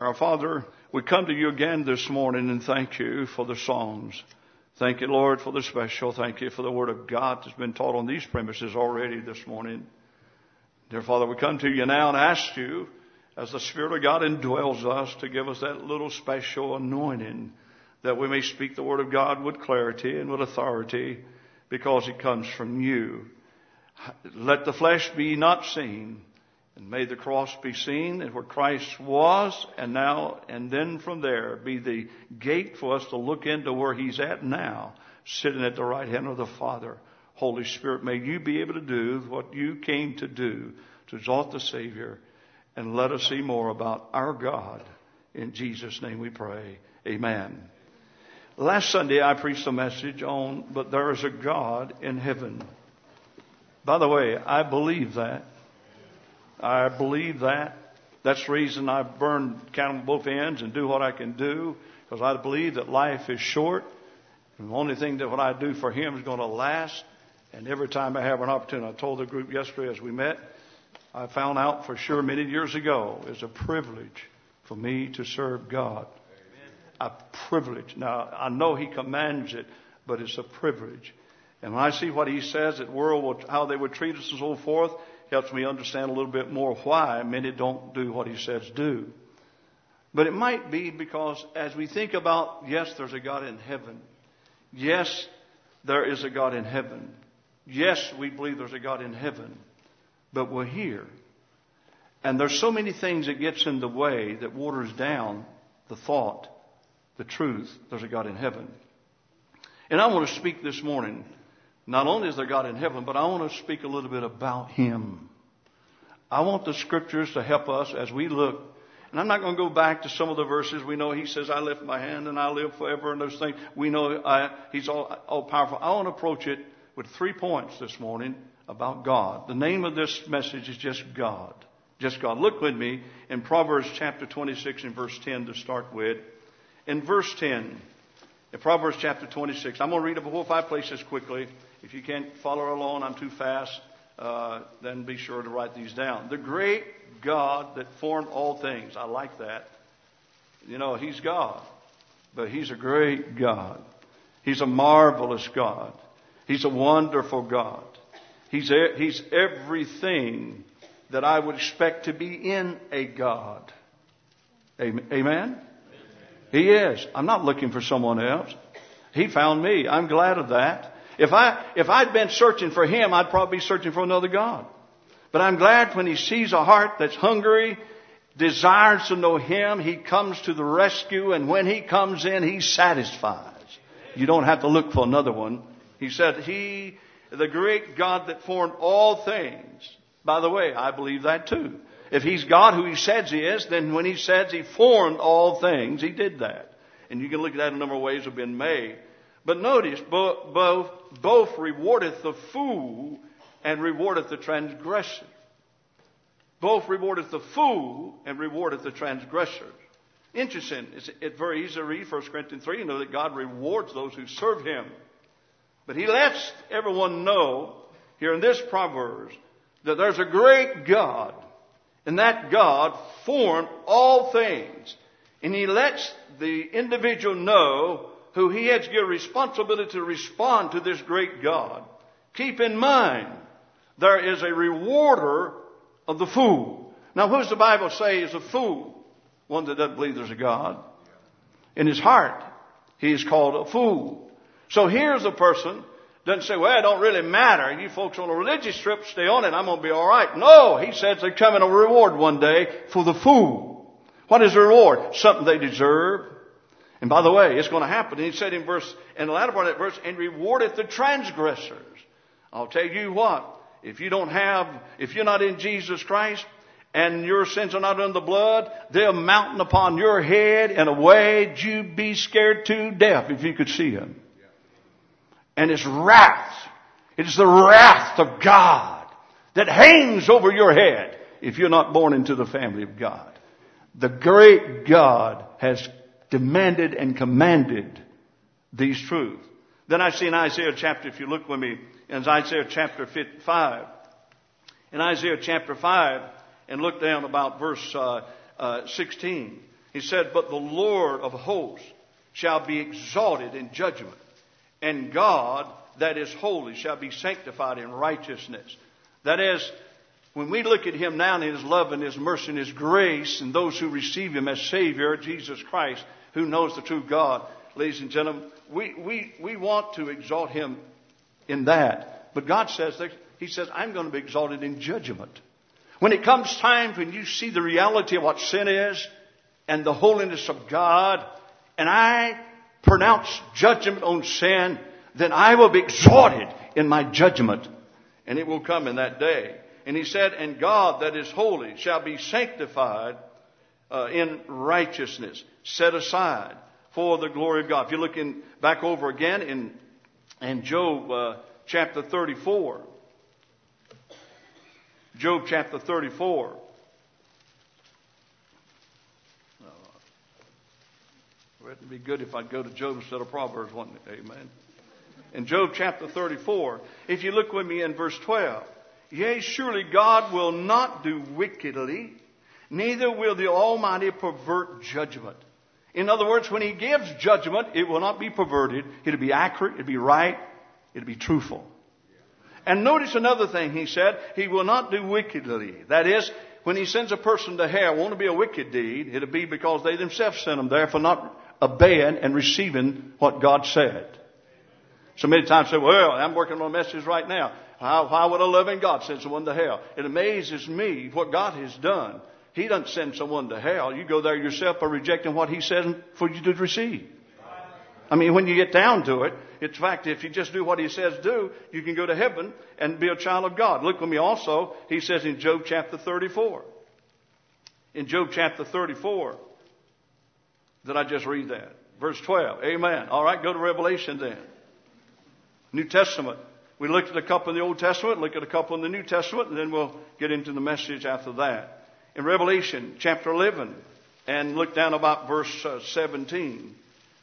Our Father, we come to you again this morning and thank you for the songs. Thank you, Lord, for the special. Thank you for the Word of God that's been taught on these premises already this morning. Dear Father, we come to you now and ask you, as the Spirit of God indwells us, to give us that little special anointing that we may speak the Word of God with clarity and with authority because it comes from you. Let the flesh be not seen, and may the cross be seen, and where Christ was and now and then from there be the gate for us to look into where He's at now, sitting at the right hand of the Father. Holy Spirit, may you be able to do what you came to do, to exalt the Savior, and let us see more about our God. In Jesus' name we pray. Amen. Last Sunday I preached a message on, but there is a God in heaven. By the way, I believe that. I believe that. That's the reason I burn candle on both ends and do what I can do, because I believe that life is short. And the only thing that what I do for Him is going to last. And every time I have an opportunity, I told the group yesterday as we met, I found out for sure many years ago it's a privilege for me to serve God. Amen. A privilege. Now, I know He commands it, but it's a privilege. And when I see what He says that world, how they would treat us and so forth, helps me understand a little bit more why many don't do what He says do. But it might be because as we think about, yes, there's a God in heaven. Yes, there is a God in heaven. Yes, we believe there's a God in heaven. But we're here. And there's so many things that gets in the way that waters down the thought, the truth, there's a God in heaven. And I want to speak this morning. Not only is there God in heaven, but I want to speak a little bit about Him. I want the Scriptures to help us as we look. And I'm not going to go back to some of the verses. We know He says, I lift my hand and I live forever, and those things. We know He's all powerful. I want to approach it with 3 points this morning about God. The name of this message is just God. Just God. Look with me in Proverbs chapter 26 and verse 10 to start with. In verse 10, in Proverbs chapter 26, I'm going to read about 4 or 5 places quickly. If you can't follow along, I'm too fast, then be sure to write these down. The great God that formed all things. I like that. You know, He's God, but He's a great God. He's a marvelous God. He's a wonderful God. He's everything that I would expect to be in a God. Amen? He is. I'm not looking for someone else. He found me. I'm glad of that. If I'd been searching for Him, I'd probably be searching for another God. But I'm glad when He sees a heart that's hungry, desires to know Him, He comes to the rescue, and when He comes in, He satisfies. You don't have to look for another one. He said, He, the great God that formed all things. By the way, I believe that too. If He's God who He says He is, then when He says He formed all things, He did that. And you can look at that in a number of ways have been made. But notice, both rewardeth the fool and rewardeth the transgressor. Both rewardeth the fool and rewardeth the transgressor. Interesting. It's very easy to read 1 Corinthians 3 and know that God rewards those who serve Him. But He lets everyone know here in this Proverbs that there's a great God. And that God formed all things. And He lets the individual know who He has given responsibility to respond to this great God. Keep in mind, there is a rewarder of the fool. Now, who does the Bible say is a fool? One that doesn't believe there's a God. In his heart, he is called a fool. So here's a person, doesn't say, well, it don't really matter. You folks on a religious trip, stay on it, I'm going to be all right. No, he says there's coming a reward one day for the fool. What is the reward? Something they deserve. And by the way, it's going to happen. And he said in the latter part of that verse, and rewardeth the transgressors. I'll tell you what, if you're not in Jesus Christ, and your sins are not in the blood, they're mounting upon your head in a way that you'd be scared to death if you could see Him. And it's wrath. It's the wrath of God that hangs over your head if you're not born into the family of God. The great God has demanded and commanded these truths. Then I see in Isaiah chapter, if you look with me, in Isaiah chapter 5. In Isaiah chapter 5, and look down about verse 16. He said, but the Lord of hosts shall be exalted in judgment, and God that is holy shall be sanctified in righteousness. That is, when we look at Him now in His love and His mercy and His grace, and those who receive Him as Savior, Jesus Christ, who knows the true God, ladies and gentlemen, we want to exalt Him in that. But God says, He says, I'm going to be exalted in judgment. When it comes time when you see the reality of what sin is and the holiness of God, and I pronounce judgment on sin, then I will be exalted in my judgment. And it will come in that day. And He said, and God that is holy shall be sanctified in righteousness, set aside for the glory of God. If you look back over again in Job chapter 34. Job chapter 34. It would be good if I'd go to Job instead of Proverbs, wouldn't it? Amen. In Job chapter 34, if you look with me in verse 12. Yea, surely God will not do wickedly, neither will the Almighty pervert judgment. In other words, when He gives judgment, it will not be perverted. It'll be accurate, it'll be right, it'll be truthful. And notice another thing He said, He will not do wickedly. That is, when He sends a person to hell, it won't be a wicked deed. It'll be because they themselves sent them there for not obeying and receiving what God said. So many times say, well, I'm working on a message right now. How would a loving God send someone to hell? It amazes me what God has done. He doesn't send someone to hell. You go there yourself by rejecting what He said for you to receive. I mean, when you get down to it, it's fact, if you just do what He says do, you can go to heaven and be a child of God. Look with me also, He says in Job chapter 34. In Job chapter 34, did I just read that? Verse 12. Amen. All right, go to Revelation then. New Testament. We looked at a couple in the Old Testament, look at a couple in the New Testament, and then we'll get into the message after that. In Revelation chapter 11, and look down about verse 17.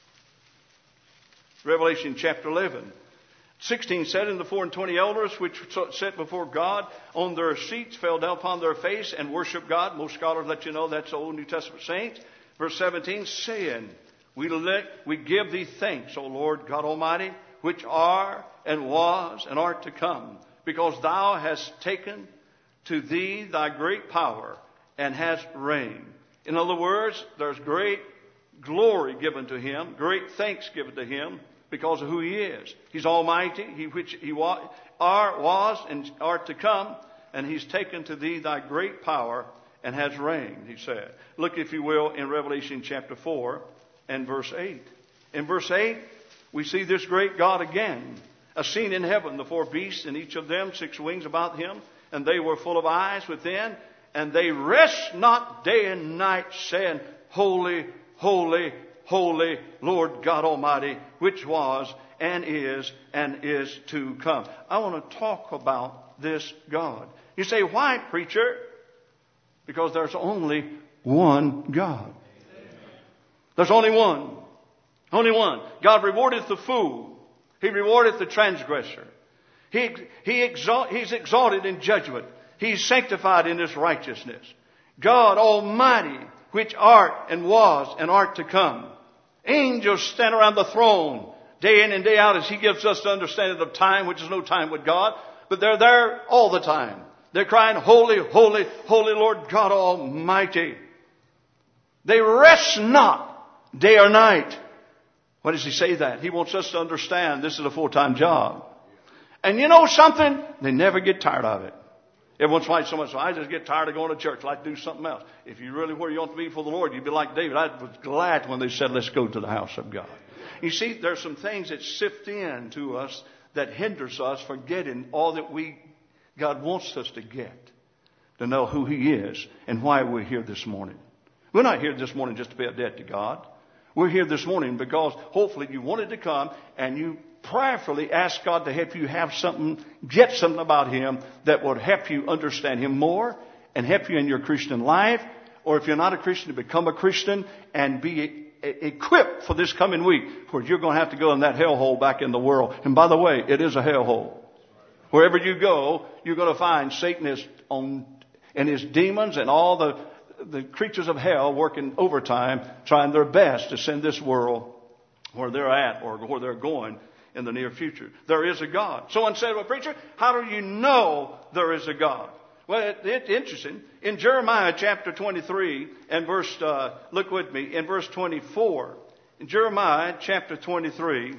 Revelation chapter 11. 16 said, and the 24 elders which sat before God on their seats fell down upon their face and worshiped God. Most scholars let you know that's the Old New Testament saints. Verse 17, saying, we give Thee thanks, O Lord God Almighty, which are and was and art to come, because Thou hast taken to Thee Thy great power and hast reigned. In other words, there's great glory given to Him, great thanks given to Him because of who He is. He's Almighty, which He was and art to come, and He's taken to Thee Thy great power and has reigned, He said. Look, if you will, in Revelation chapter 4 and verse 8. In verse 8, we see this great God again. A scene in heaven, the 4 beasts, and each of them 6 wings about Him, and they were full of eyes within, and they rest not day and night, saying, Holy, holy, holy, Lord God Almighty, which was and is to come. I want to talk about this God. You say, why, preacher? Because there's only one God. There's only one. Only one. God rewardeth the fool. He rewardeth the transgressor. He's exalted in judgment. He's sanctified in His righteousness. God Almighty, which art and was and art to come. Angels stand around the throne day in and day out as He gives us the understanding of time, which is no time with God. But they're there all the time. They're crying, Holy, holy, holy Lord God Almighty. They rest not day or night. Why does He say that? He wants us to understand this is a full-time job. And you know something? They never get tired of it. Every once in a while, someone says, I just get tired of going to church. I'd like to do something else. If you really where you want to be for the Lord, you'd be like David. I was glad when they said, let's go to the house of God. You see, there's some things that sift in to us that hinders us from getting all that God wants us to get. To know who He is and why we're here this morning. We're not here this morning just to pay a debt to God. We're here this morning because hopefully you wanted to come and you prayerfully ask God to help you have something, get something about Him that would help you understand Him more and help you in your Christian life. Or if you're not a Christian, to become a Christian and be equipped for this coming week, where you're going to have to go in that hellhole back in the world. And by the way, it is a hellhole. Wherever you go, you're going to find Satan and his demons and all the the creatures of hell working overtime, trying their best to send this world where they're at or where they're going in the near future. There is a God. Someone said, well, preacher, how do you know there is a God? Well, it's interesting. In Jeremiah chapter 23 and look with me, in verse 24. In Jeremiah chapter 23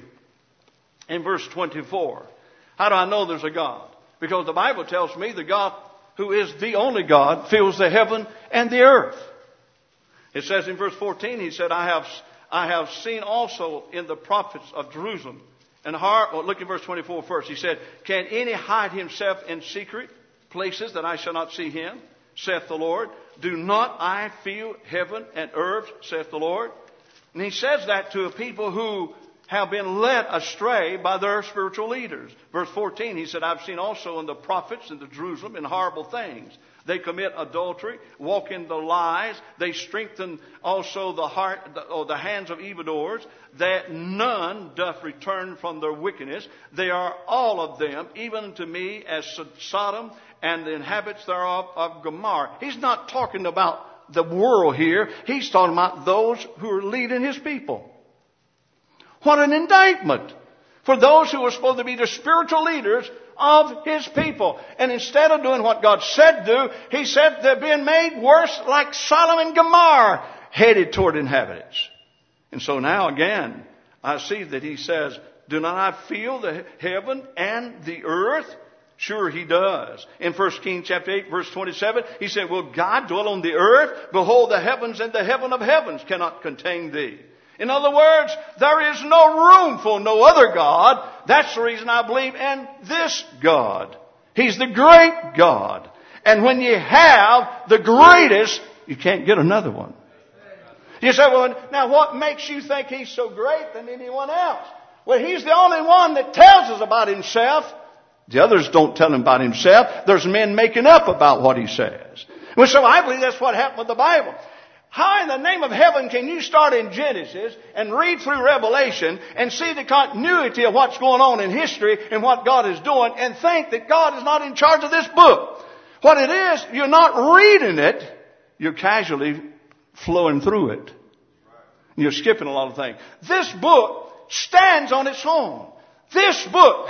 and verse 24. How do I know there's a God? Because the Bible tells me the God who is the only God fills the heaven and the earth. It says in verse 14, he said, I have seen also in the prophets of Jerusalem. And look at verse 24 first. He said, can any hide himself in secret places that I shall not see him, saith the Lord? Do not I feel heaven and earth, saith the Lord? And he says that to a people who have been led astray by their spiritual leaders. Verse 14, he said, I've seen also in the prophets in the Jerusalem in horrible things. They commit adultery, walk in the lies. They strengthen also the hands of evildoers, that none doth return from their wickedness. They are all of them, even unto me, as Sodom and the inhabitants thereof of Gomorrah. He's not talking about the world here. He's talking about those who are leading his people. What an indictment for those who are supposed to be the spiritual leaders of his people. And instead of doing what God said do, he said they're being made worse like Sodom and Gomorrah, headed toward inhabitants. And so now again, I see that he says, do not I feel the heaven and the earth? Sure he does. In 1 Kings chapter 8 verse 27, he said, will God dwell on the earth? Behold, the heavens and the heaven of heavens cannot contain thee. In other words, there is no room for no other God. That's the reason I believe in this God. He's the great God. And when you have the greatest, you can't get another one. You say, well, now what makes you think he's so great than anyone else? Well, he's the only one that tells us about himself. The others don't tell him about himself. There's men making up about what he says. Well, so I believe that's what happened with the Bible. How in the name of heaven can you start in Genesis and read through Revelation and see the continuity of what's going on in history and what God is doing and think that God is not in charge of this book? What it is, you're not reading it, you're casually flowing through it. You're skipping a lot of things. This book stands on its own. This book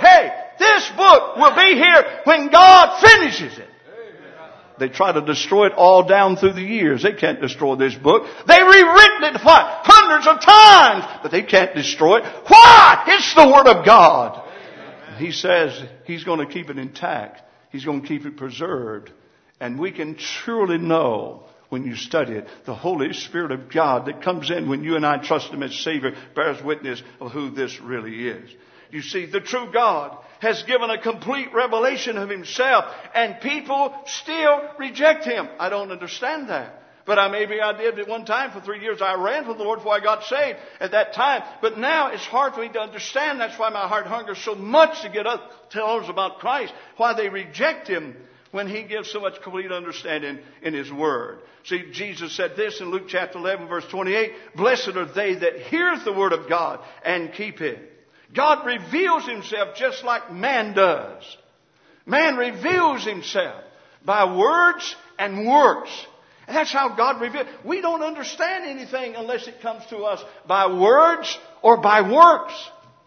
will be here when God finishes it. They try to destroy it all down through the years. They can't destroy this book. They've rewritten it hundreds of times, but they can't destroy it. Why? It's the Word of God. He says He's going to keep it intact. He's going to keep it preserved. And we can truly know when you study it, the Holy Spirit of God that comes in when you and I trust Him as Savior bears witness of who this really is. You see, the true God has given a complete revelation of Himself, and people still reject Him. I don't understand that. But maybe I did at one time. For 3 years I ran from the Lord before I got saved at that time. But now it's hard for me to understand. That's why my heart hungers so much to get up, tell others about Christ. Why they reject Him when He gives so much complete understanding in His Word. See, Jesus said this in Luke chapter 11 verse 28. Blessed are they that hear the Word of God and keep it. God reveals Himself just like man does. Man reveals Himself by words and works. And that's how God reveals. We don't understand anything unless it comes to us by words or by works.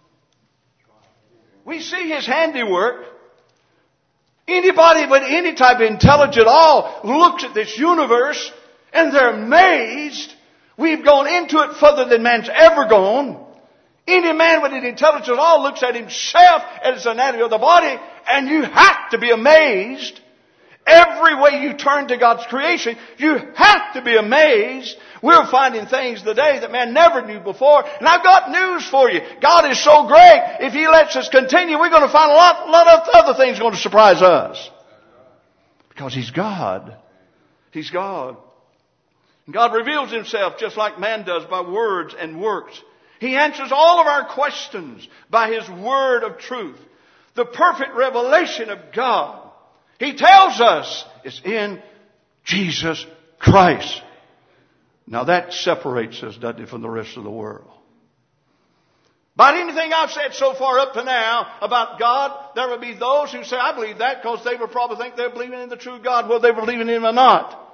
We see His handiwork. Anybody with any type of intelligence at all looks at this universe and they're amazed. We've gone into it further than man's ever gone. Any man with an intelligence at all looks at himself as the anatomy of the body, and you have to be amazed. Every way you turn to God's creation, you have to be amazed. We're finding things today that man never knew before. And I've got news for you. God is so great. If He lets us continue, we're going to find a lot of other things going to surprise us. Because He's God. He's God. And God reveals Himself just like man does by words and works. He answers all of our questions by His word of truth. The perfect revelation of God, He tells us, is in Jesus Christ. Now that separates us, doesn't it, from the rest of the world. About anything I've said so far up to now about God, there will be those who say, I believe that because they will probably think they're believing in the true God, whether they believe in Him or not.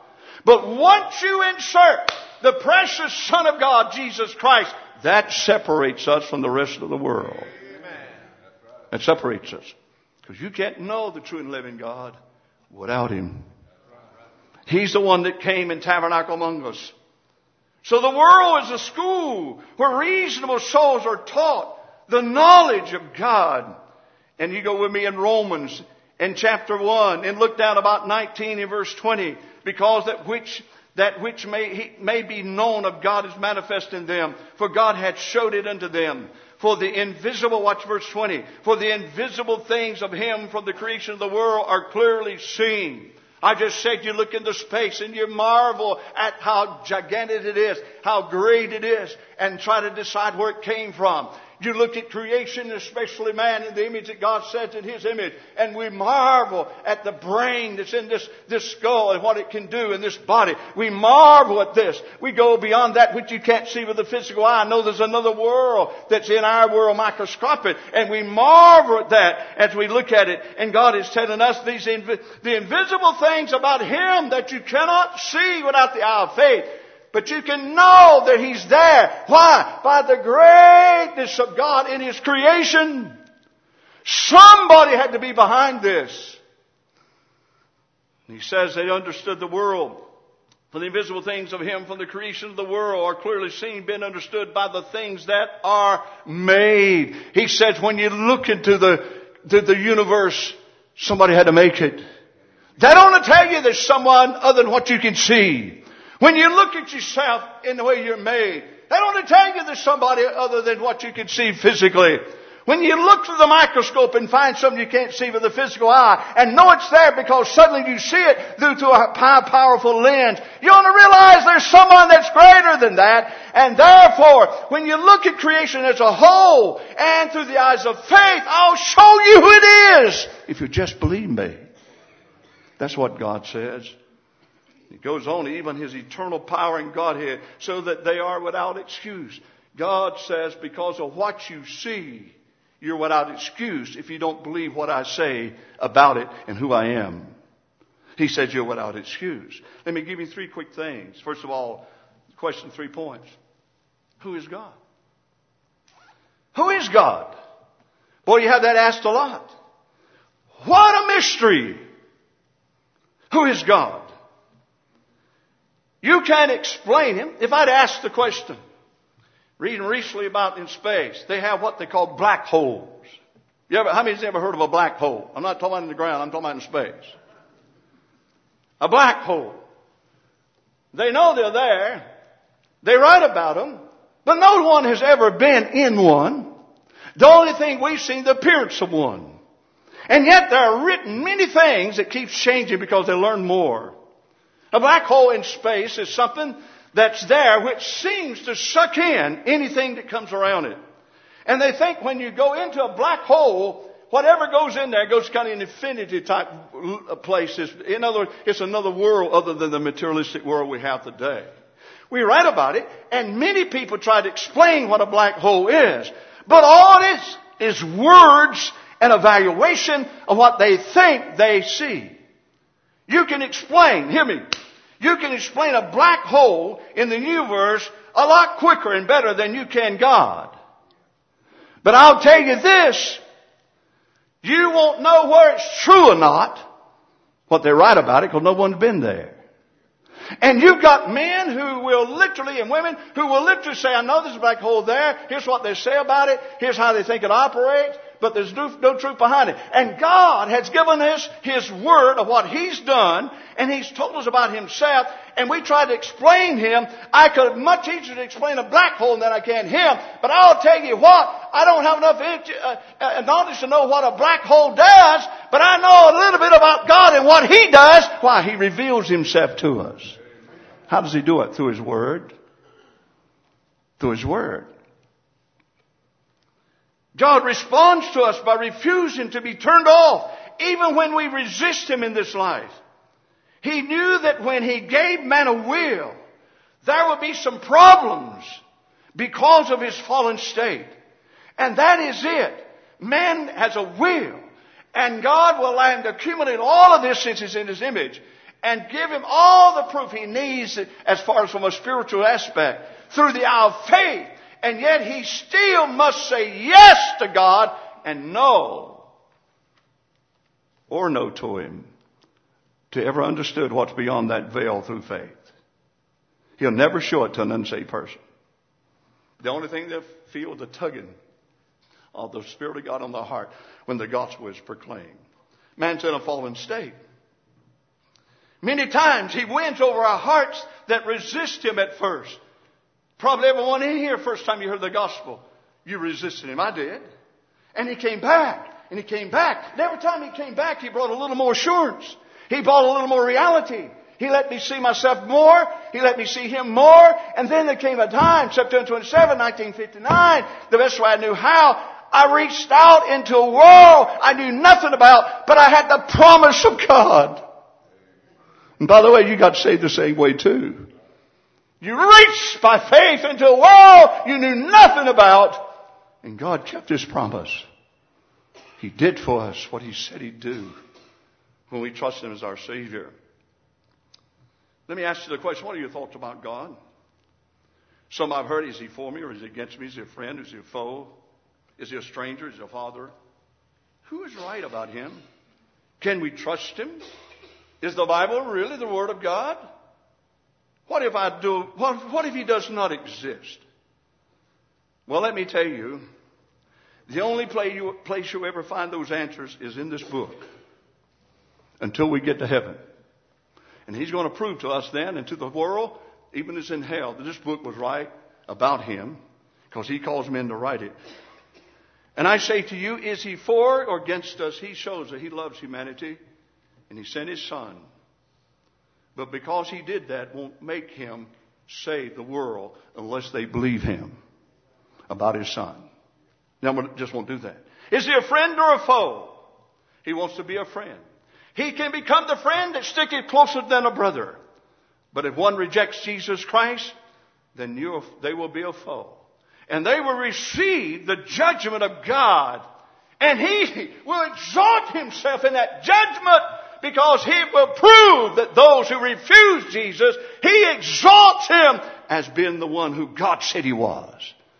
But once you insert the precious Son of God, Jesus Christ, that separates us from the rest of the world. That separates us. Because you can't know the true and living God without Him. He's the one that came and tabernacled among us. So the world is a school where reasonable souls are taught the knowledge of God. And you go with me in Romans in chapter 1 and look down about 19 in verse 20. Because that which may be known of God is manifest in them. For God hath showed it unto them. For the invisible, watch verse 20. For the invisible things of Him from the creation of the world are clearly seen. I just said you look into space and you marvel at how gigantic it is, how great it is, and try to decide where it came from. You look at creation, especially man, in the image that God sets in His image, and we marvel at the brain that's in this skull and what it can do in this body. We marvel at this. We go beyond that which you can't see with the physical eye. I know there's another world that's in our world microscopic, and we marvel at that as we look at it. And God is telling us the invisible things about Him that you cannot see without the eye of faith. But you can know that He's there. Why? By the greatness of God in His creation. Somebody had to be behind this. He says they understood the world. For the invisible things of Him from the creation of the world are clearly seen, being understood by the things that are made. He says when you look into the universe, somebody had to make it. They don't want to tell you there's someone other than what you can see. When you look at yourself in the way you're made, they don't want to tell you there's somebody other than what you can see physically. When you look through the microscope and find something you can't see with the physical eye and know it's there because suddenly you see it through a powerful lens, you want to realize there's someone that's greater than that. And therefore, when you look at creation as a whole and through the eyes of faith, I'll show you who it is if you just believe me. That's what God says. It goes on, even His eternal power and Godhead, so that they are without excuse. God says, because of what you see, you're without excuse if you don't believe what I say about it and who I am. He says you're without excuse. Let me give you 3 quick things. First of all, question 3 points. Who is God? Who is God? Boy, you have that asked a lot. What a mystery! Who is God? You can't explain Him. If I'd asked the question, reading recently about in space, they have what they call black holes. How many's ever heard of a black hole? I'm not talking about in the ground, I'm talking about in space. A black hole. They know they're there. They write about them, but no one has ever been in one. The only thing we've seen, the appearance of one. And yet there are written many things that keeps changing because they learn more. A black hole in space is something that's there which seems to suck in anything that comes around it. And they think when you go into a black hole, whatever goes in there goes kind of an infinity type places. In other words, it's another world other than the materialistic world we have today. We write about it, and many people try to explain what a black hole is. But all it is words and evaluation of what they think they see. You can explain, hear me, you can explain a black hole in the universe a lot quicker and better than you can God. But I'll tell you this, you won't know where it's true or not, what they write about it, because no one's been there. And you've got men who will literally, and women who will literally say, I know there's a black hole there, here's what they say about it, here's how they think it operates, but there's no truth behind it. And God has given us His word of what He's done, and He's told us about Himself, and we try to explain Him. I could much easier to explain a black hole than I can Him, but I'll tell you what, I don't have enough knowledge to know what a black hole does, but I know a little bit about God and what He does. Why? He reveals Himself to us. How does He do it? Through His word. Through His word. God responds to us by refusing to be turned off, even when we resist Him in this life. He knew that when He gave man a will, there would be some problems because of his fallen state. And that is it. Man has a will. And God will accumulate all of this since He's in His image. and give him all the proof he needs as far as from a spiritual aspect through the eye of faith. And yet he still must say yes to God and no, or no to him, to ever understood what's beyond that veil through faith. He'll never show it to an unsaved person. The only thing they'll feel the tugging of the Spirit of God on the heart when the gospel is proclaimed. Man's in a fallen state. Many times he wins over our hearts that resist him at first. Probably everyone in here, first time you heard the gospel, you resisted him. I did. And he came back. And he came back. And every time he came back, he brought a little more assurance. He brought a little more reality. He let me see myself more. He let me see him more. And then there came a time, September 27, 1959, the best way I knew how, I reached out into a world I knew nothing about, but I had the promise of God. And by the way, you got saved the same way too. You reached by faith into a world you knew nothing about, and God kept His promise. He did for us what He said He'd do when we trust Him as our Savior. Let me ask you the question, what are your thoughts about God? Some I've heard, is He for me or is He against me? Is He a friend? Is He a foe? Is He a stranger? Is He a father? Who is right about Him? Can we trust Him? Is the Bible really the Word of God? What if He does not exist? Well, let me tell you, the only place you'll ever find those answers is in this book until we get to heaven. And He's going to prove to us then and to the world, even as in hell, that this book was right about Him because He calls men to write it. And I say to you, is He for or against us? He shows that He loves humanity and He sent His Son. But because He did that, won't make Him save the world unless they believe Him about His Son. Now, just won't do that. Is He a friend or a foe? He wants to be a friend. He can become the friend that sticketh closer than a brother. But if one rejects Jesus Christ, then they will be a foe. And they will receive the judgment of God. And He will exalt Himself in that judgment because He will prove that those who refuse Jesus, He exalts Him as being the one who God said He was.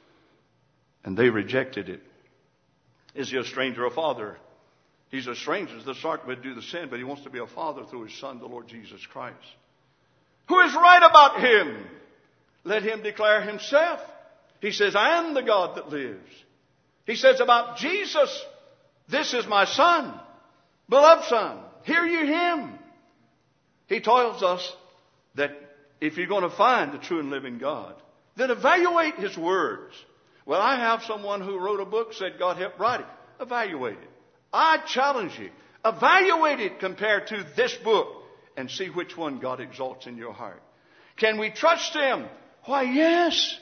And they rejected it. Is He a stranger or a father? He's a stranger. The start would do the sin, but He wants to be a father through His Son, the Lord Jesus Christ. Who is right about Him? Let him declare himself. He says, I am the God that lives. He says about Jesus, this is my Son, beloved Son. Hear you Him. He tells us that if you're going to find the true and living God, then evaluate His words. Well, I have someone who wrote a book, said God helped write it. Evaluate it. I challenge you. Evaluate it compared to this book and see which one God exalts in your heart. Can we trust Him? Why, yes.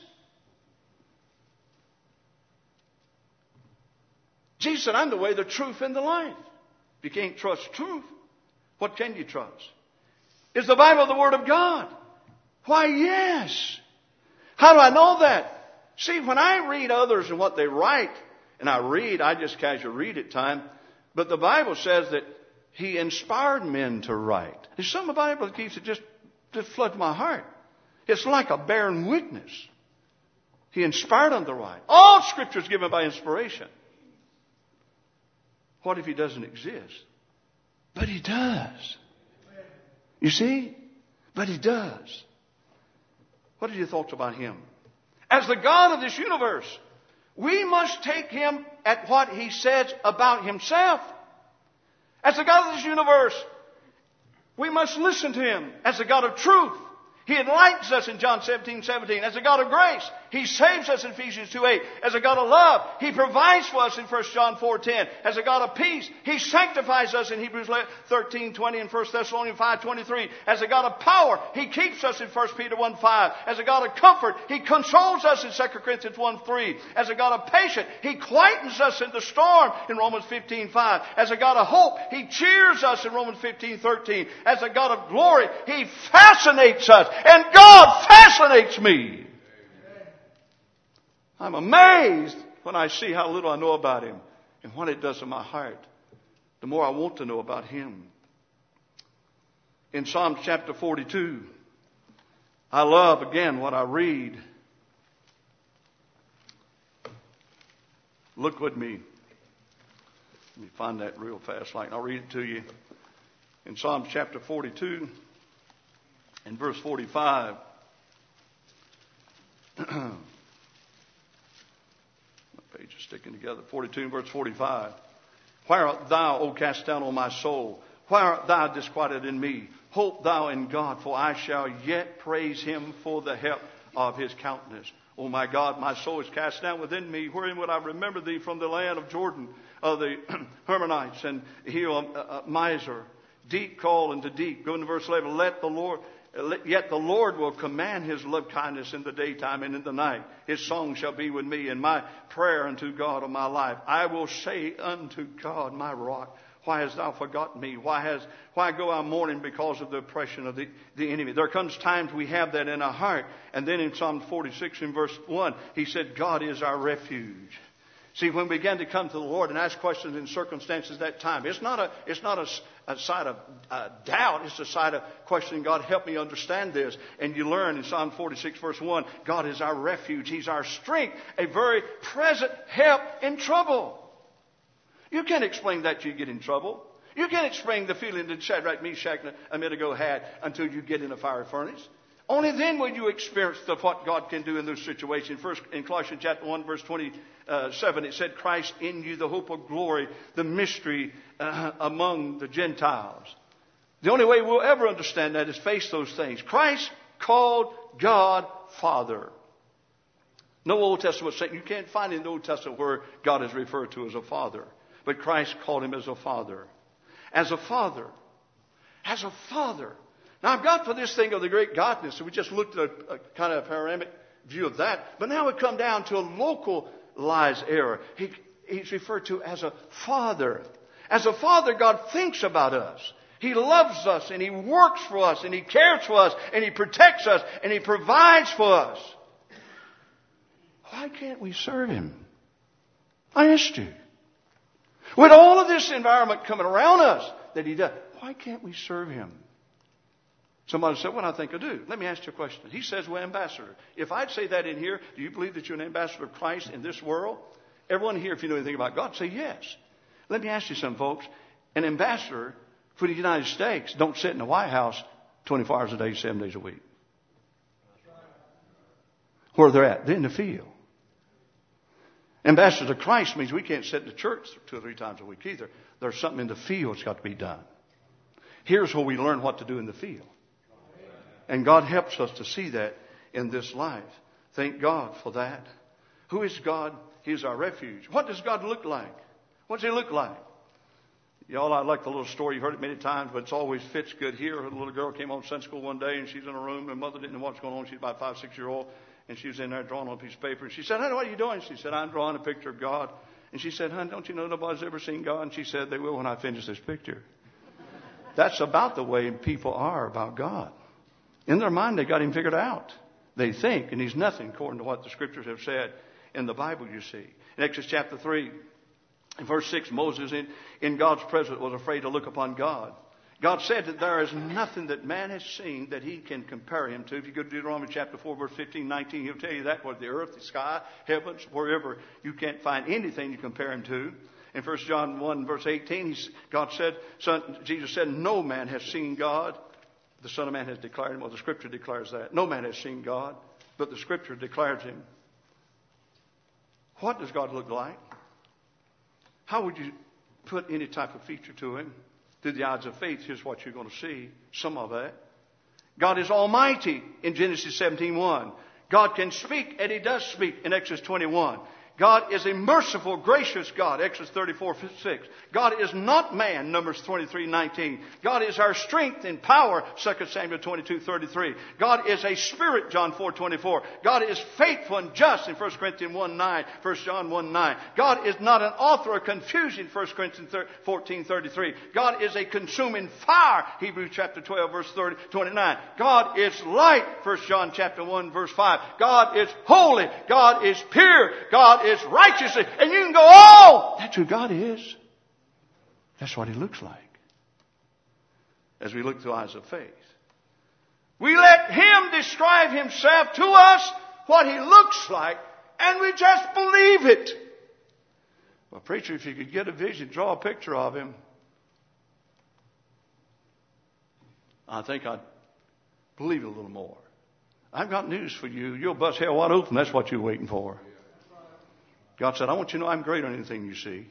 Jesus said, I'm the way, the truth, and the life. If you can't trust truth, what can you trust? Is the Bible the Word of God? Why, yes. How do I know that? See, when I read others and what they write, and I just casually read at times, but the Bible says that He inspired men to write. There's something about the Bible that keeps it just floods my heart. It's like a bearing witness. He inspired them to write. All Scripture is given by inspiration. What if He doesn't exist? But He does. You see? But He does. What are your thoughts about Him? As the God of this universe, we must take Him at what He says about Himself. As the God of this universe, we must listen to Him as the God of truth. He enlightens us in John 17:17. As a God of grace, He saves us in Ephesians 2:8. As a God of love, He provides for us in 1 John 4:10. As a God of peace, He sanctifies us in Hebrews 13:20 and 1 Thessalonians 5:23. As a God of power, He keeps us in 1 Peter 1:5. As a God of comfort, He consoles us in 2 Corinthians 1:3. As a God of patience, He quietens us in the storm in Romans 15:5. As a God of hope, He cheers us in Romans 15:13. As a God of glory, He fascinates us. And God fascinates me. I'm amazed when I see how little I know about Him and what it does in my heart. The more I want to know about Him. In Psalm chapter 42, I love again what I read. Look with me. Let me find that real fast, and I'll read it to you. In Psalm chapter 42, in verse 45. My page is sticking together. 42 and verse 45. Why art thou, O cast down, O my soul? Why art thou disquieted in me? Hope thou in God, for I shall yet praise him for the help of his countenance. O my God, my soul is cast down within me. Wherein would I remember thee from the land of Jordan, of the Hermonites, and Mizar? Deep call unto deep. Go into verse 11. Yet the Lord will command his love kindness in the daytime and in the night. His song shall be with me, and my prayer unto God of my life. I will say unto God, my rock, why hast thou forgotten me? Why go I mourning because of the oppression of the enemy? There comes times we have that in our heart. And then in Psalm 46 in verse 1, he said, God is our refuge. See, when we begin to come to the Lord and ask questions in circumstances that time, it's not a side of doubt. It's a side of questioning, God, help me understand this. And you learn in Psalm 46 verse 1, God is our refuge. He's our strength, a very present help in trouble. You can't explain that you get in trouble. You can't explain the feeling that Shadrach, Meshach, and Abednego had until you get in a fiery furnace. Only then will you experience what God can do in those situations. First, in Colossians chapter 1, verse 27, it said, Christ in you, the hope of glory, the mystery among the Gentiles. The only way we'll ever understand that is face those things. Christ called God Father. No Old Testament saint, you can't find in the Old Testament where God is referred to as a father. But Christ called him as a father. As a father. As a father. Now I've got for this thing of the great godness, so we just looked at a kind of panoramic view of that. But now we come down to a localized era. He's referred to as a father. As a father, God thinks about us. He loves us, and he works for us, and he cares for us, and he protects us, and he provides for us. Why can't we serve him? I asked you. With all of this environment coming around us that he does, why can't we serve him? Somebody said, well, I think I do. Let me ask you a question. He says we're ambassador. If I'd say that in here, do you believe that you're an ambassador of Christ in this world? Everyone here, if you know anything about God, say yes. Let me ask you something, folks. An ambassador for the United States don't sit in the White House 24 hours a day, 7 days a week. Where they're at? They're in the field. Ambassadors of Christ means we can't sit in the church 2 or 3 times a week either. There's something in the field that's got to be done. Here's where we learn what to do in the field. And God helps us to see that in this life. Thank God for that. Who is God? He's our refuge. What does God look like? What does he look like? Y'all, I like the little story. You've heard it many times, but it always fits good here. A little girl came home from Sunday school one day, and she's in a room. Her mother didn't know what's going on. She's about 5, 6 years old. And she was in there drawing on a piece of paper. And she said, honey, what are you doing? She said, I'm drawing a picture of God. And she said, honey, don't you know nobody's ever seen God? And she said, they will when I finish this picture. That's about the way people are about God. In their mind, they got him figured out. They think, and he's nothing according to what the scriptures have said in the Bible, you see. In Exodus chapter 3, in verse 6, Moses in God's presence was afraid to look upon God. God said that there is nothing that man has seen that he can compare him to. If you go to Deuteronomy chapter 4, verse 15, 19, he'll tell you that, whether the earth, the sky, heavens, wherever, you can't find anything you compare him to. In 1 John 1, verse 18, Jesus said, no man has seen God. The Son of Man has declared him. Well, the Scripture declares that. No man has seen God, but the Scripture declares him. What does God look like? How would you put any type of feature to him? Through the eyes of faith, here's what you're going to see. Some of that. God is almighty in Genesis 17:1. God can speak, and he does speak in Exodus 21. God is a merciful, gracious God, Exodus 34:6. God is not man, Numbers 23:19. God is our strength and power, 2 Samuel 22:33. God is a spirit, John 4:24. God is faithful and just in 1 Corinthians 1:9, 1 John 1:9. God is not an author of confusion, 1 Corinthians 14:33. God is a consuming fire, Hebrews chapter 12, verse 29. God is light, 1 John chapter 1, verse 5. God is holy. God is pure. God is righteous. And you can go, oh, that's who God is. That's what he looks like. as we look through eyes of faith. We let Him describe Himself to us, what He looks like, and we just believe it. Well, preacher, if you could get a vision, draw a picture of Him, I think I'd believe it a little more. I've got news for you. You'll bust hell wide open. That's what you're waiting for. God said, I want you to know I'm greater than anything you see.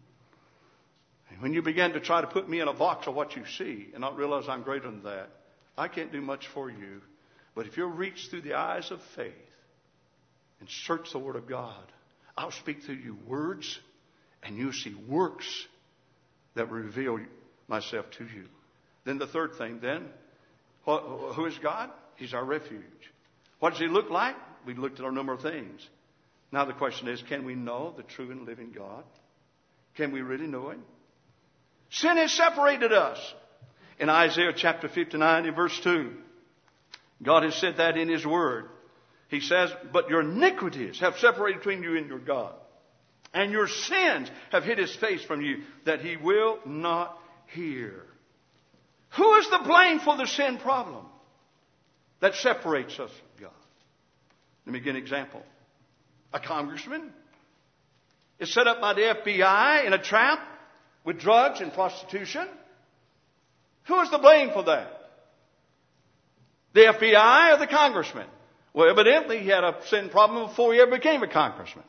And when you begin to try to put me in a box of what you see and not realize I'm greater than that, I can't do much for you. But if you'll reach through the eyes of faith and search the Word of God, I'll speak through you words and you'll see works that will reveal myself to you. Then the third thing then, who is God? He's our refuge. What does He look like? We looked at a number of things. Now the question is, can we know the true and living God? Can we really know Him? Sin has separated us. In Isaiah chapter 59 and verse 2, God has said that in His Word. He says, but your iniquities have separated between you and your God. And your sins have hid His face from you, that He will not hear. Who is the blame for the sin problem that separates us from God? Let me give an example. A congressman is set up by the FBI in a trap with drugs and prostitution. Who is the blame for that? The FBI or the congressman? Well, evidently he had a sin problem before he ever became a congressman.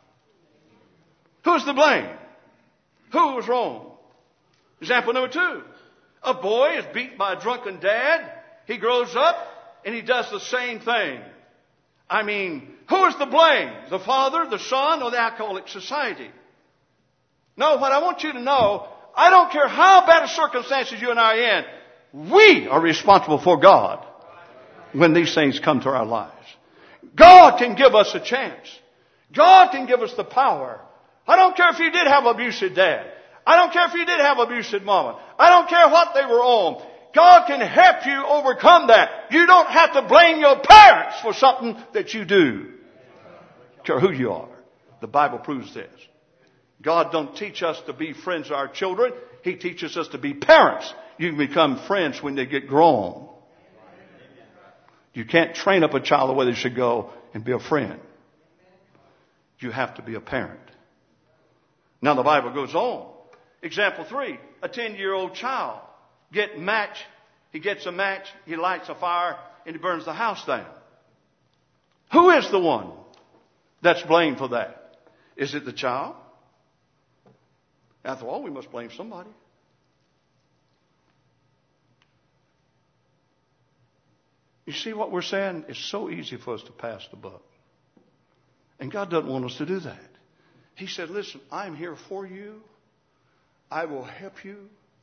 Who's the blame? Who was wrong? Example number 2. A boy is beaten by a drunken dad. He grows up and he does the same thing. I mean, who is the blame? The father, the son, or the alcoholic society? No, what I want you to know, I don't care how bad of circumstances you and I are in, we are responsible for God when these things come to our lives. God can give us a chance. God can give us the power. I don't care if you did have an abusive dad. I don't care if you did have an abusive mama. I don't care what they were on. God can help you overcome that. You don't have to blame your parents for something that you do. I don't care who you are. The Bible proves this. God don't teach us to be friends with our children. He teaches us to be parents. You can become friends when they get grown. You can't train up a child the way they should go and be a friend. You have to be a parent. Now the Bible goes on. Example 3, a 10-year-old child he gets a match, he lights a fire, and he burns the house down. Who is the one that's blamed for that? Is it the child? After all, we must blame somebody. You see what we're saying? It's so easy for us to pass the buck. And God doesn't want us to do that. He said, listen, I'm here for you. I will help you.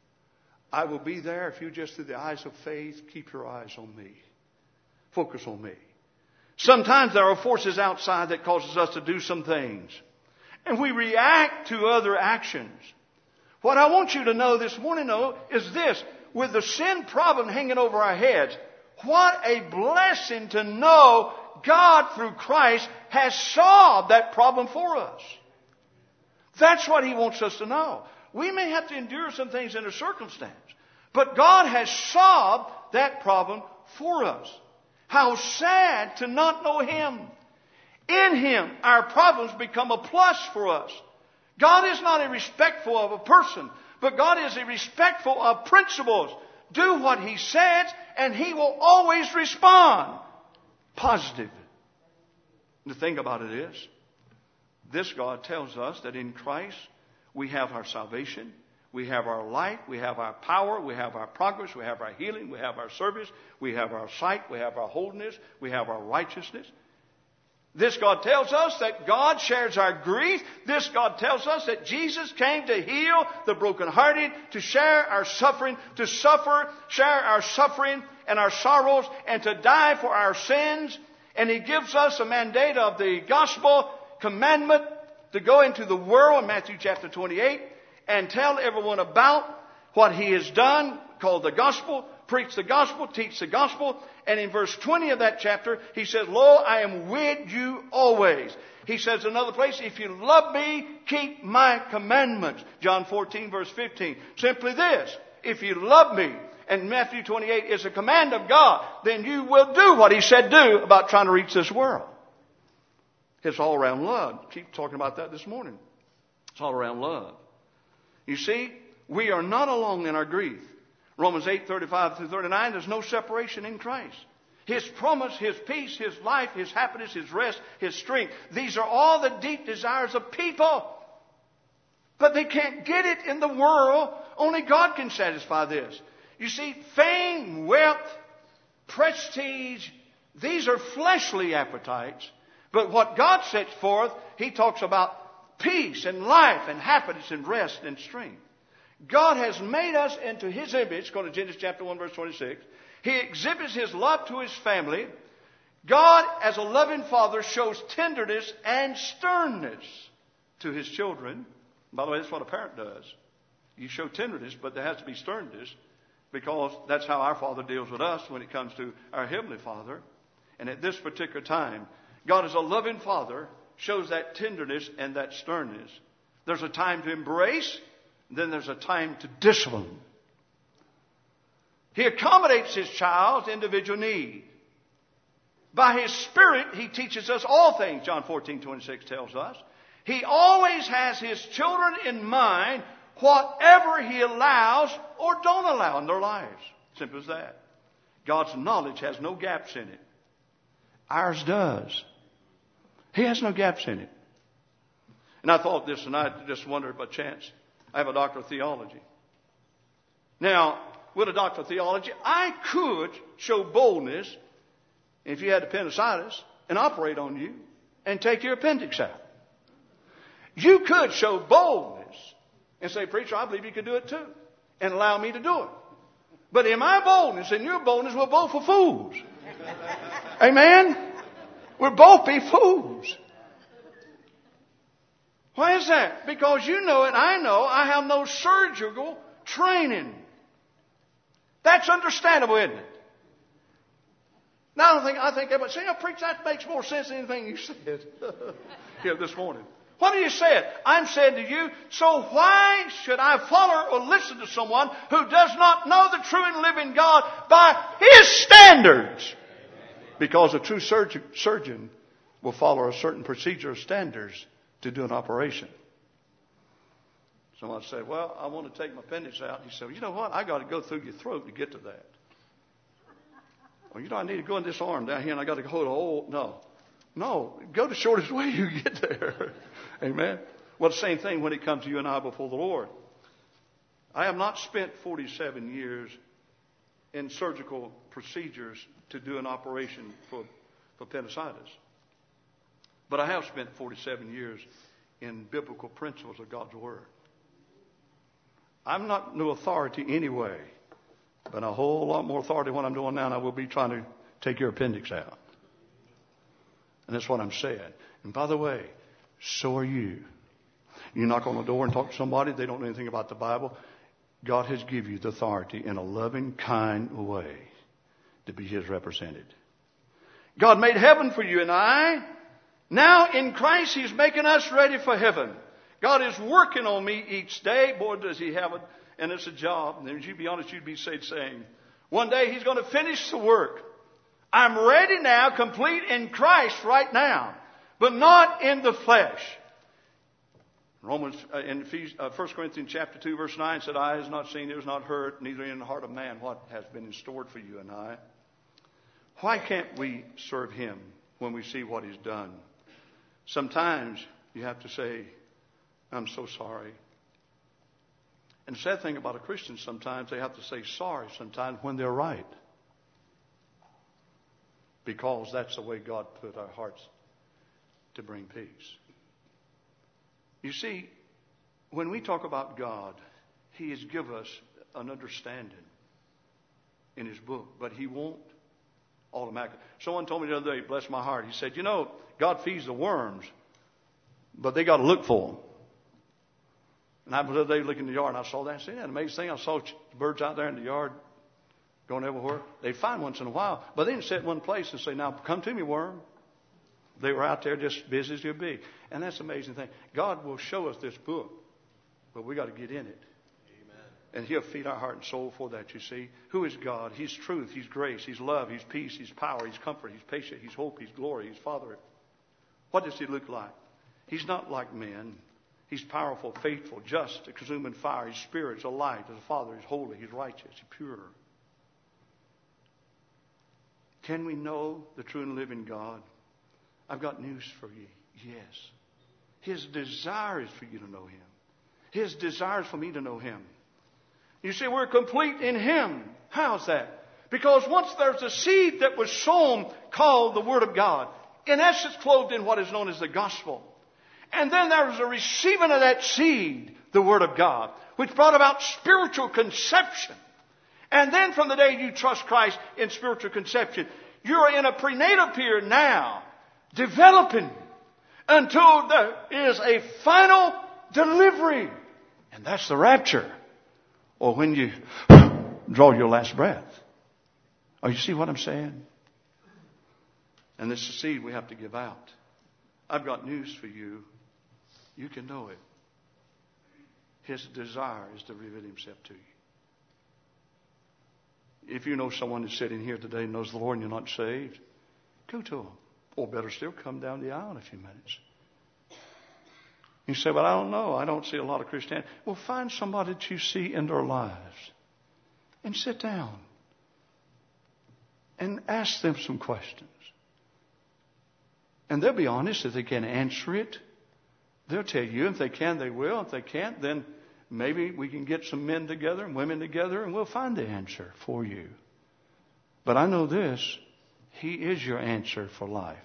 I will be there if you just through the eyes of faith keep your eyes on me. Focus on me. Sometimes there are forces outside that causes us to do some things. And we react to other actions. What I want you to know this morning, though, is this. With the sin problem hanging over our heads, what a blessing to know God, through Christ, has solved that problem for us. That's what He wants us to know. We may have to endure some things in a circumstance, but God has solved that problem for us. How sad to not know Him. In Him, our problems become a plus for us. God is not irrespectful of a person, but God is irrespectful of principles. Do what He says, and He will always respond positive. The thing about it is, this God tells us that in Christ we have our salvation, we have our light, we have our power, we have our progress, we have our healing, we have our service, we have our sight, we have our holiness, we have our righteousness. This God tells us that God shares our grief. This God tells us that Jesus came to heal the brokenhearted, to share our suffering, share our suffering and our sorrows, and to die for our sins. And He gives us a mandate of the gospel commandment to go into the world in Matthew chapter 28 and tell everyone about what He has done, called the gospel, preach the gospel, teach the gospel. And in verse 20 of that chapter, He says, Lo, I am with you always. He says in another place, if you love me, keep my commandments. John 14 verse 15. Simply this, if you love me and Matthew 28 is a command of God, then you will do what He said do about trying to reach this world. It's all around love. Keep talking about that this morning. It's all around love. You see, we are not alone in our grief. Romans 8:35 through 39, there's no separation in Christ. His promise, His peace, His life, His happiness, His rest, His strength. These are all the deep desires of people. But they can't get it in the world. Only God can satisfy this. You see, fame, wealth, prestige, these are fleshly appetites. But what God sets forth, He talks about peace and life and happiness and rest and strength. God has made us into His image. Go to Genesis chapter 1 verse 26. He exhibits His love to His family. God, as a loving Father, shows tenderness and sternness to His children. By the way, that's what a parent does. You show tenderness, but there has to be sternness, because that's how our Father deals with us when it comes to our Heavenly Father. And at this particular time, God, as a loving Father, shows that tenderness and that sternness. There's a time to embrace, then there's a time to discipline. He accommodates His child's individual need. By His Spirit, He teaches us all things, John 14:26 tells us. He always has His children in mind, whatever He allows or don't allow in their lives. Simple as that. God's knowledge has no gaps in it. Ours does. He has no gaps in it. And I thought this, and I just wondered by chance. I have a doctor of theology. Now, with a doctor of theology, I could show boldness if you had appendicitis and operate on you and take your appendix out. You could show boldness and say, preacher, I believe you could do it too, and allow me to do it. But in my boldness and your boldness, we're both for fools. Amen? We'll both be fools. Why is that? Because you know it, I know, I have no surgical training. That's understandable, isn't it? Now I think everybody say, preach, that makes more sense than anything you said here this morning. What do you say? I'm saying to you, so why should I follow or listen to someone who does not know the true and living God by His standards? Because a true surgeon will follow a certain procedure or standards to do an operation. Someone said, well, I want to take my appendix out. He said, well, you know what? I got to go through your throat to get to that. Well, I need to go in this arm down here and I got to hold a hole. No, go the shortest way you get there. Amen. Well, the same thing when it comes to you and I before the Lord. I have not spent 47 years in surgical procedures to do an operation for appendicitis. But I have spent 47 years in biblical principles of God's Word. I'm not no authority anyway, but a whole lot more authority than what I'm doing now, and I will be trying to take your appendix out. And that's what I'm saying. And by the way, so are you. You knock on the door and talk to somebody, they don't know anything about the Bible. God has given you the authority in a loving, kind way to be His represented. God made heaven for you and I. Now in Christ He's making us ready for heaven. God is working on me each day. Boy, does He have it. And it's a job. And if you'd be honest, you'd be saying, one day He's going to finish the work. I'm ready now, complete in Christ right now, but not in the flesh. In 1 Corinthians chapter 2, verse 9 said, eye has not seen, ear has not heard, neither in the heart of man what has been stored for you and I. Why can't we serve Him when we see what He's done? Sometimes you have to say, I'm so sorry. And the sad thing about a Christian, sometimes they have to say sorry sometimes when they're right. Because that's the way God put our hearts to bring peace. You see, when we talk about God, He has given us an understanding in His book, but He won't automatically. Someone told me the other day, bless my heart, he said, God feeds the worms, but they got to look for them. And I was the other day looking in the yard, and I saw that. I said, that amazing thing. I saw birds out there in the yard going everywhere. They'd find once in a while, but they didn't sit in one place and say, now come to me, worm. They were out there just busy as you'd be. And that's the amazing thing. God will show us this book, but we got to get in it. And He'll feed our heart and soul for that, you see. Who is God? He's truth. He's grace. He's love. He's peace. He's power. He's comfort. He's patience. He's hope. He's glory. He's Father. What does He look like? He's not like men. He's powerful, faithful, just, a consuming fire. His Spirit's a light. As a Father, He's holy. He's righteous. He's pure. Can we know the true and living God? I've got news for you. Yes. His desire is for you to know Him. His desire is for me to know Him. You see, we're complete in Him. How's that? Because once there's a seed that was sown called the Word of God, in essence clothed in what is known as the gospel. And then there was a receiving of that seed, the Word of God, which brought about spiritual conception. And then from the day you trust Christ in spiritual conception, you're in a prenatal period now, developing until there is a final delivery. And that's the rapture. Or when you draw your last breath. Oh, you see what I'm saying? And this is the seed we have to give out. I've got news for you. You can know it. His desire is to reveal Himself to you. If you know someone that's sitting here today and knows the Lord and you're not saved, go to them. Or better still, come down the aisle in a few minutes. You say, well, I don't know. I don't see a lot of Christianity. Well, find somebody that you see in their lives and sit down and ask them some questions. And they'll be honest. If they can answer it, they'll tell you. If they can, they will. If they can't, then maybe we can get some men together and women together and we'll find the answer for you. But I know this. He is your answer for life.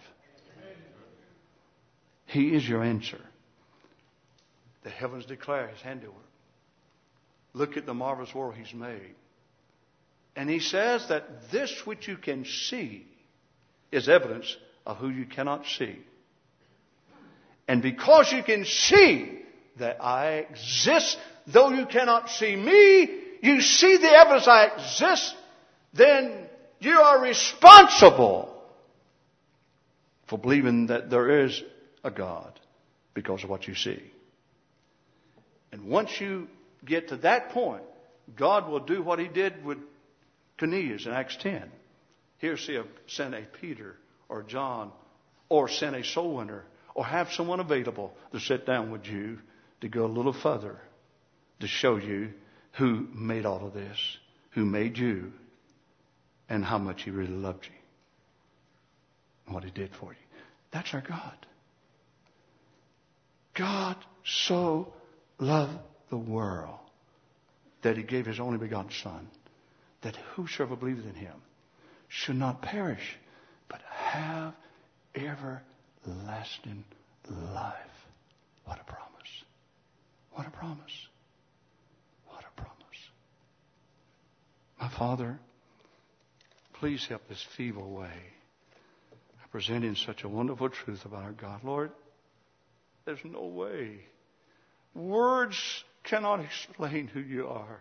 He is your answer. The heavens declare His handiwork. Look at the marvelous world He's made. And He says that this which you can see is evidence of who you cannot see. And because you can see that I exist, though you cannot see me, you see the evidence I exist, then you are responsible for believing that there is a God because of what you see. And once you get to that point, God will do what He did with Cornelius in Acts 10. He'll send a Peter or John or send a soul winner or have someone available to sit down with you to go a little further to show you who made all of this, who made you, and how much He really loved you and what He did for you. That's our God. God so loved the world that He gave His only begotten Son, that whosoever believeth in Him should not perish, but have everlasting life. What a promise. What a promise. What a promise. My Father, please help this feeble way of presenting such a wonderful truth about our God. Lord, there's no way. Words cannot explain who You are.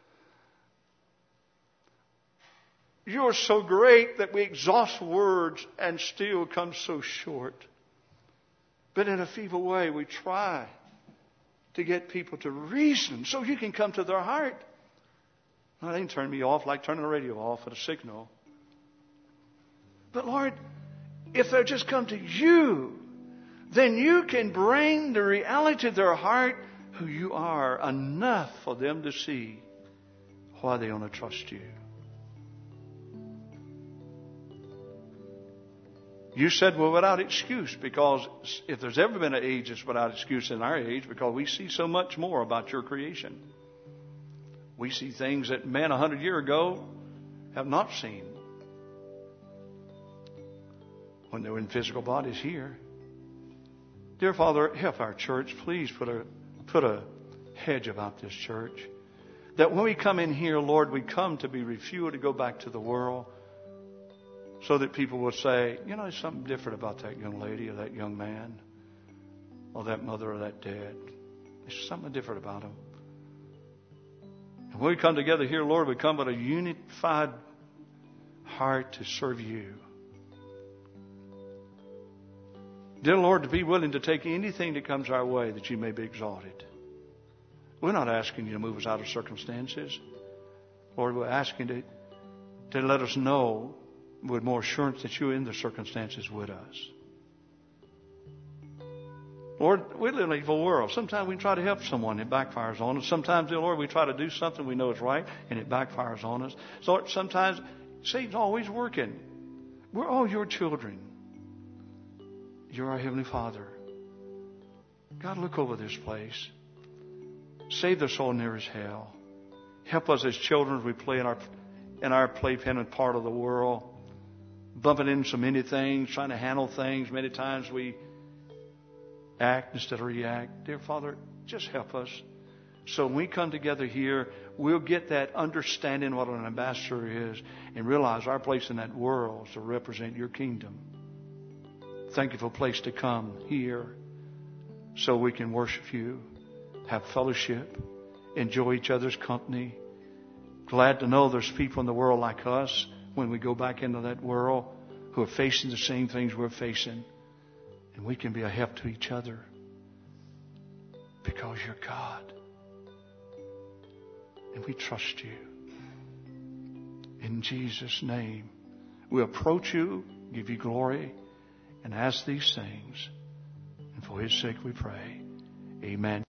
You are so great that we exhaust words and still come so short. But in a feeble way, we try to get people to reason so You can come to their heart. Now, they can turn me off like turning the radio off at a signal. But Lord, if they'll just come to You, then You can bring the reality to their heart who You are, enough for them to see why they want to trust You. You said, well, without excuse, because if there's ever been an age that's without excuse in our age, because we see so much more about Your creation. We see things that men 100 years ago have not seen when they were in physical bodies here. Dear Father, help our church. Please put a hedge about this church. That when we come in here, Lord, we come to be refueled to go back to the world. So that people will say, you know, there's something different about that young lady or that young man or that mother or that dad. There's something different about them. And when we come together here, Lord, we come with a unified heart to serve You. Dear Lord, to be willing to take anything that comes our way that You may be exalted. We're not asking you to move us out of circumstances. Lord, we're asking to let us know with more assurance that you're in the circumstances with us. Lord, we live in an evil world. Sometimes we try to help someone, it backfires on us. Sometimes, dear Lord, we try to do something we know is right, and it backfires on us. So sometimes Satan's always working. We're all your children. You're our Heavenly Father. God, look over this place. Save the soul near as hell. Help us as children as we play in our playpen part of the world, bumping into so many things, trying to handle things. Many times we act instead of react. Dear Father, just help us. So when we come together here, we'll get that understanding what an ambassador is and realize our place in that world is to represent your kingdom. Thank you for a place to come here so we can worship you, have fellowship, enjoy each other's company. Glad to know there's people in the world like us when we go back into that world who are facing the same things we're facing. And we can be a help to each other because you're God. And we trust you. In Jesus' name, we approach you, give you glory, and ask these things. And for His sake we pray. Amen.